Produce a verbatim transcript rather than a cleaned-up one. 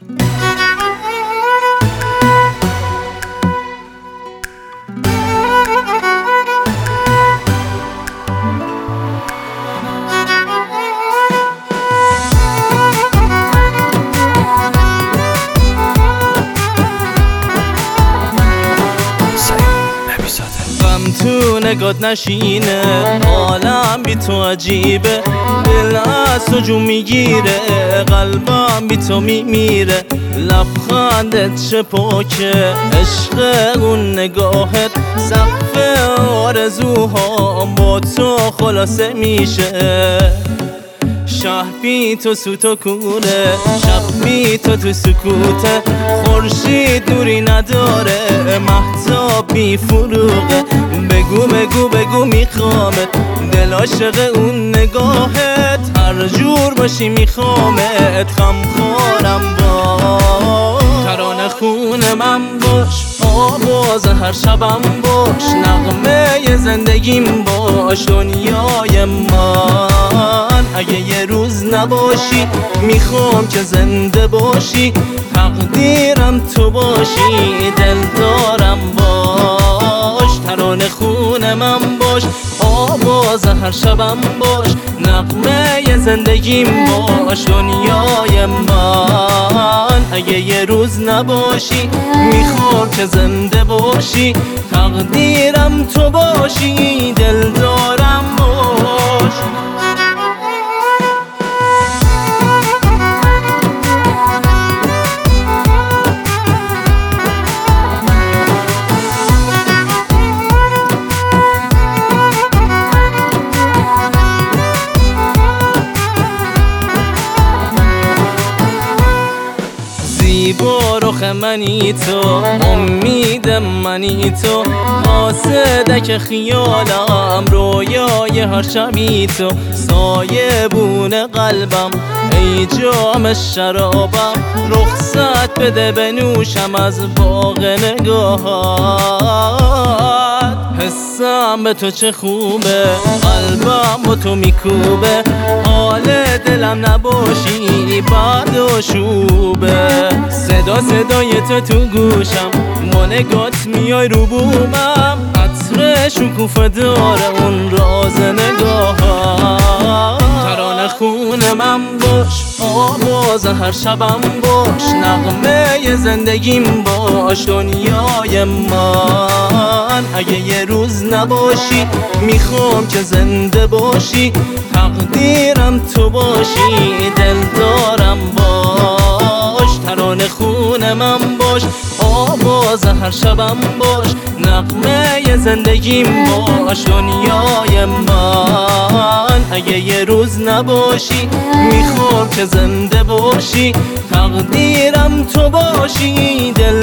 تو نگات نشینه عالم بی تو عجیبه، دل از تو جو میگیره، قلبم بی تو میمیره. لبخندت چه پاکه، عشق اون نگاهت، سقف آرزوهام با تو خلاصه میشه. شهر بی تو سوت و کوره، شب بی تو تو سکوته، خورشید نوری نداره، مهتاب بی فروغه. بگو بگو بگو میخوامت، دل عاشق اون نگاهت، هر جور باشی میخوامت، خم خورم باش. ترانه خون من باش، آواز هر شبم باش، نغمه زندگیم باش، دنیای من. اگه یه روز نباشی میخوام که زنده باشی، تقدیرم تو باشی، دل دارم باش. ترانه خون من باش، آواز هر شبم باش، نغمه زندگیم باش، دنیای من. اگه یه روز نباشی میخوام که زنده باشی، تقدیرم تو باشی، دل دارم باش. زیبا رخ منی تو، امید منی تو، قاصدک خیالم، رویای هر شبی تو، سایه بون قلبم، ای جام شرابم، رخصت بده بنوشم از باغ نگاهات. حسم به تو چه خوبه، قلبم با تو میکوبه، حال دلم نباشی بد و شوبه. صدا صدای تو تو گوشم، با نگات میای رو بومم، عطر شکوفه داره اون راز نگاهم. ترانه خون من باش، آواز هر شبم باش، نغمه زندگیم باش، دنیای من. اگه یه روز نباشی میخوام که زنده باشی، تقدیرم تو باشی، دل دارم باش. ترانه خون من باش، آواز هر شبم باش، نغمه زندگیم باش، دنیای من. اگه یه روز نباشی میخوام که زنده باشی، تقدیرم تو باشی، دل